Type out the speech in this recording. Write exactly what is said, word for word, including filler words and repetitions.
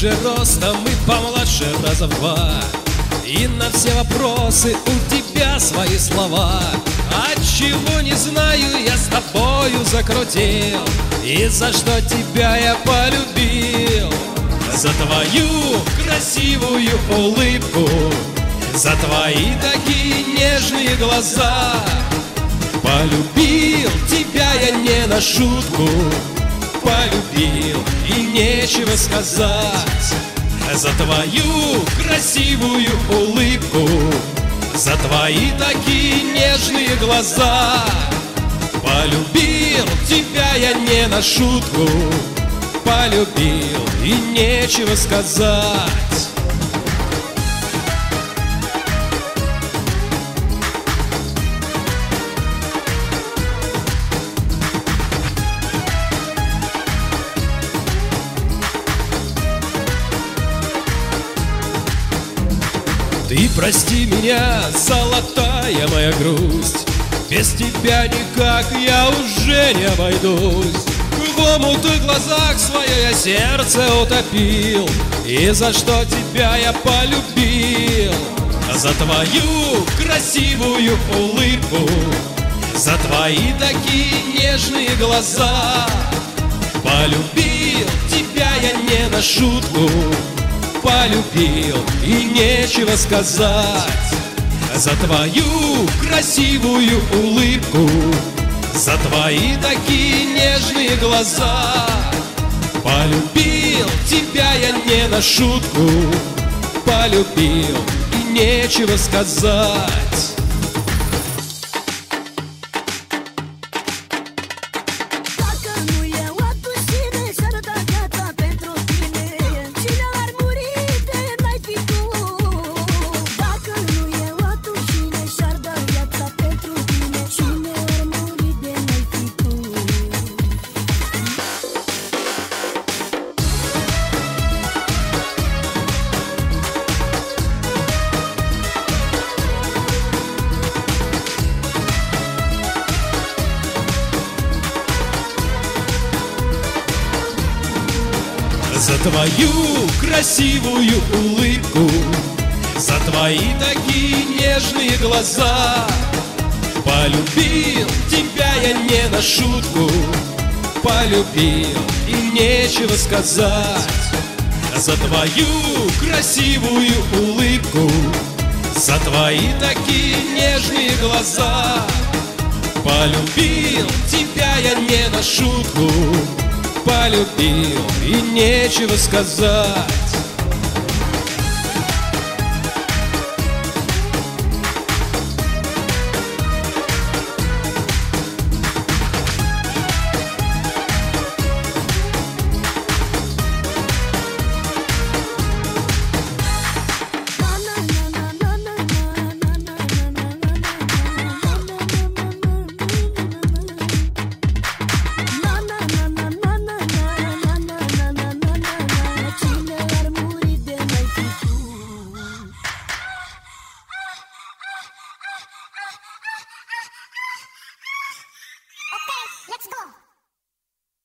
пониже ростом и помладше раза в два. И на все вопросы у тебя свои слова. Отчего не знаю, я с тобою закрутил, и за что тебя я полюбил. За твою красивую улыбку, за твои такие нежные глаза. Полюбил тебя я не на шутку, полюбил и нечего сказать. За твою красивую улыбку, за твои такие нежные глаза. Полюбил тебя я не на шутку, полюбил и нечего сказать. Ты прости меня, золотая моя грусть, без тебя никак я уже не обойдусь. В омуты глазах свое я сердце утопил, и за что тебя я полюбил. За твою красивую улыбку, за твои такие нежные глаза. Полюбил тебя я не на шутку, полюбил и нечего сказать. За твою красивую улыбку, за твои такие нежные глаза. Полюбил тебя я не на шутку, полюбил и нечего сказать. За твою красивую улыбку, за твои такие нежные глаза. Полюбил тебя я не на шутку, полюбил и нечего сказать. За твою красивую улыбку, за твои такие нежные глаза. Полюбил тебя я не на шутку, полюбил и нечего сказать.